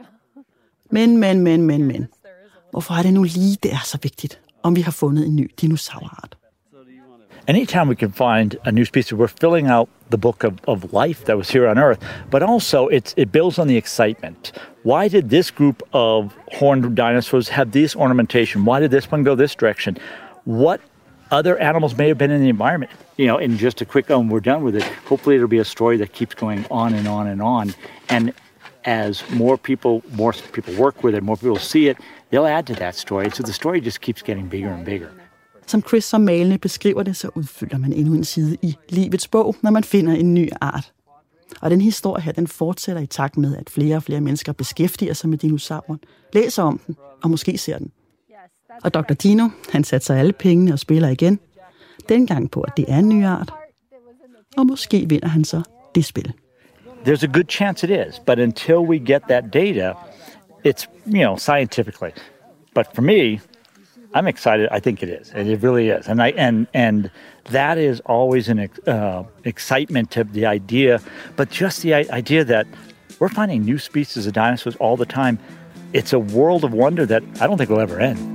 Men, men, men, men, men. Hvorfor er det nu lige, det er så vigtigt, om vi har fundet en ny dinosaurart? Anytime we can find a new species, we're filling out the book of, of life that was here on Earth, but also it's, it builds on the excitement. Why did this group of horned dinosaurs have this ornamentation? Why did this one go this direction? What other animals may have been in the environment? You know, and just a quick, um, we're done with it. Hopefully it'll be a story that keeps going on and on and on. And as more people, more people work with it, more people see it, they'll add to that story. So the story just keeps getting bigger and bigger. Som Chris så malende beskriver det, så udfylder man endnu en side i livets bog, når man finder en ny art. Og den historie her, den fortsætter i takt med, at flere og flere mennesker beskæftiger sig med dinosauren, læser om den og måske ser den. Og doktor Dino, han satser alle pengene og spiller igen. Dengang på, at det er en ny art. Og måske vinder han så det spil. There's a good chance it is, but until we get that data, it's, you know, scientifically. But for me, I'm excited. I think it is, and it really is. And I and and that is always an uh, excitement to the idea, but just the idea that we're finding new species of dinosaurs all the time. It's a world of wonder that I don't think will ever end.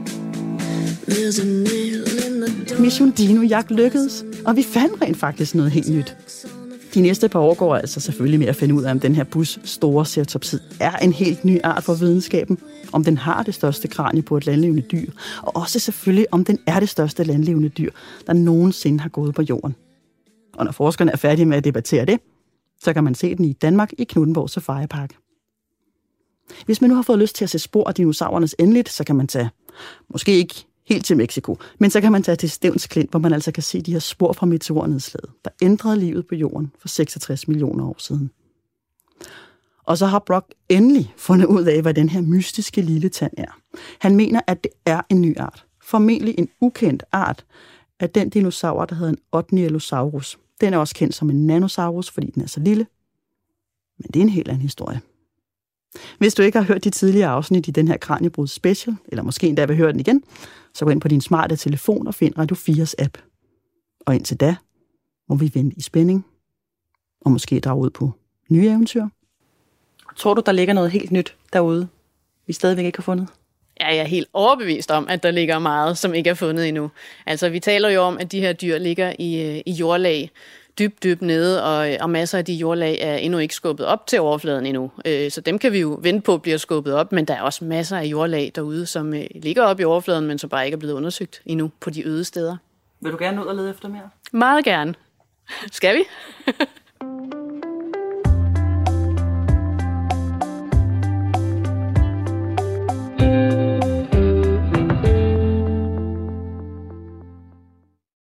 Mission Dino-jagt lykkedes, og vi fandt rent faktisk noget helt nyt. De næste par år går altså selvfølgelig med at finde ud af, om den her bus store ceratopsid er en helt ny art for videnskaben, om den har det største kranie på et landlevende dyr, og også selvfølgelig, om den er det største landlevende dyr, der nogensinde har gået på jorden. Og når forskerne er færdige med at debattere det, så kan man se den i Danmark i Knuthenborg Safari Park. Hvis man nu har fået lyst til at se spor af dinosaurernes endeligt, så kan man tage, måske ikke helt til Mexico, men så kan man tage til Stevns Klint, hvor man altså kan se de her spor fra meteornedslaget, der ændrede livet på jorden for seksogtres millioner år siden. Og så har Brock endelig fundet ud af, hvad den her mystiske lille tand er. Han mener, at det er en ny art. Formentlig en ukendt art af den dinosaur, der hedder en Otniellosaurus. Den er også kendt som en nanosaurus, fordi den er så lille. Men det er en helt anden historie. Hvis du ikke har hørt de tidligere afsnit i den her Kraniebrud special, eller måske endda vil høre den igen, så gå ind på din smarte telefon og find Radio fires app. Og indtil da må vi vente i spænding, og måske drage ud på nye eventyr. Tror du, der ligger noget helt nyt derude, vi stadigvæk ikke har fundet? Ja, jeg er helt overbevist om, at der ligger meget, som ikke er fundet endnu. Altså, vi taler jo om, at de her dyr ligger i, i jordlag. dybt, dybt nede, og, og masser af de jordlag er endnu ikke skubbet op til overfladen endnu. Øh, så dem kan vi jo vente på bliver skubbet op, men der er også masser af jordlag derude, som øh, ligger op i overfladen, men som bare ikke er blevet undersøgt endnu på de øde steder. Vil du gerne ud og lede efter mere? Meget gerne. Skal vi?